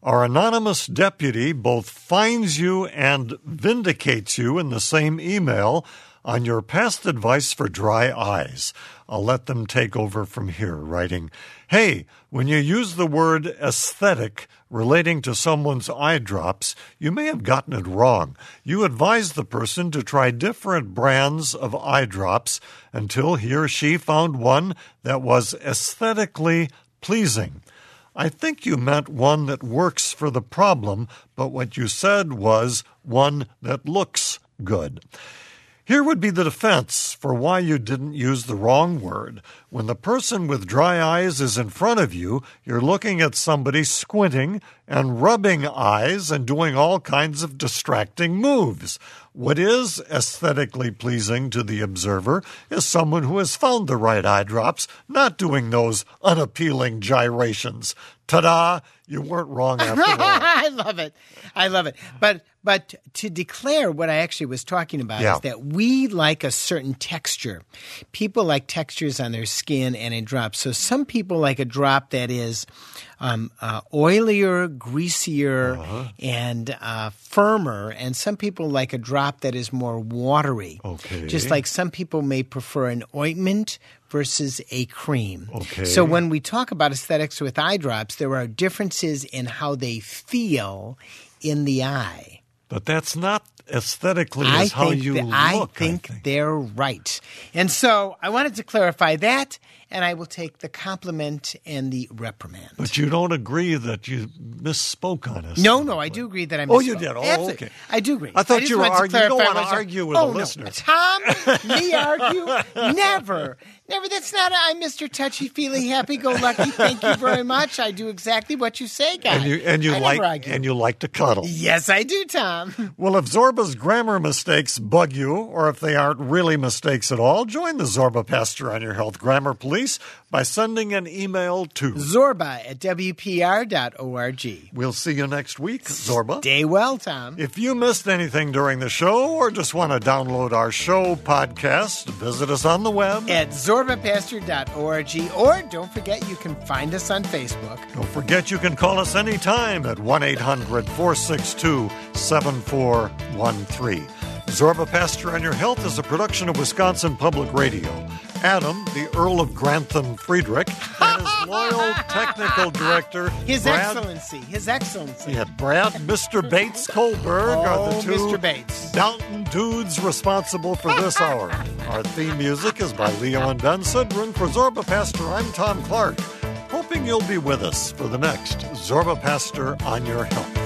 Our anonymous deputy both finds you and vindicates you in the same email on your past advice for dry eyes. I'll let them take over from here, writing, "Hey, when you use the word aesthetic relating to someone's eye drops, you may have gotten it wrong. You advised the person to try different brands of eye drops until he or she found one that was aesthetically pleasing. I think you meant one that works for the problem, but what you said was one that looks good." Here would be the defense for why you didn't use the wrong word. When the person with dry eyes is in front of you, you're looking at somebody squinting and rubbing eyes and doing all kinds of distracting moves. What is aesthetically pleasing to the observer is someone who has found the right eye drops, not doing those unappealing gyrations. Ta-da! You weren't wrong after all. I love it. I love it. But but to declare what I actually was talking about yeah. is that we like a certain texture. People like textures on their skin and in drops. So some people like a drop that is um, uh, oilier, greasier, uh-huh. and uh, firmer. And some people like a drop that is more watery. Okay. Just like some people may prefer an ointment versus a cream. Okay. So when we talk about aesthetics with eye drops, there are differences in how they feel in the eye. But that's not aesthetically I as how think you that, look. I think, I think they're right. And so I wanted to clarify that, and I will take the compliment and the reprimand. But you don't agree that you misspoke on us? No, no, I do agree that I misspoke. Oh, you did? Oh, Absolutely. okay. I do agree. I thought I you were arguing. You don't want to myself. argue with oh, a no. listener. Tom, me argue? Never. Never. That's not a, I'm Mister Touchy-feely, happy-go-lucky. Thank you very much. I do exactly what you say, guy. And you, and you I like never argue. and you like to cuddle. Yes, I do, Tom. Well, if Zorba's grammar mistakes bug you, or if they aren't really mistakes at all, join the Zorba Pastor on Your Health Grammar Police by sending an email to Zorba at W P R dot org. We'll see you next week, Zorba. Stay well, Tom. If you missed anything during the show or just want to download our show podcast, visit us on the web at zorba pastor dot org, or don't forget you can find us on Facebook. Don't forget you can call us anytime at one eight hundred four six two seven four one three. Zorba Pastor on Your Health is a production of Wisconsin Public Radio. Adam, the Earl of Grantham Friedrich, and his loyal technical director, His Brad, Excellency, His Excellency. Yeah, Brad, Mister Bates Kohlberg oh, are the two Mister Bates. Downton dudes responsible for this hour. Our theme music is by Leo and Ben Sidran. For Zorba Pastor, I'm Tom Clark, hoping you'll be with us for the next Zorba Pastor on Your Health.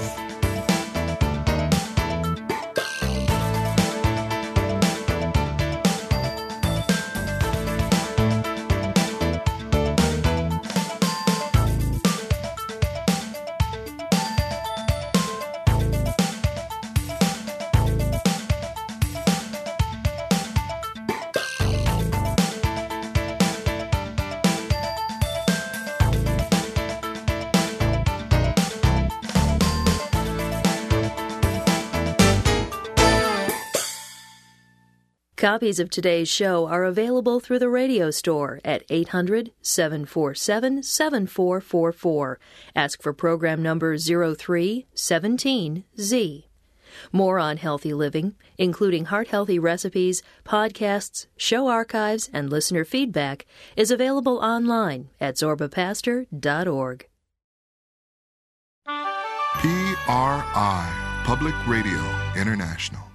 Copies of today's show are available through the radio store at eight hundred, seven four seven, seven four four four. Ask for program number zero three one seven Z. More on healthy living, including heart-healthy recipes, podcasts, show archives, and listener feedback, is available online at zorba pastor dot org. P R I, Public Radio International.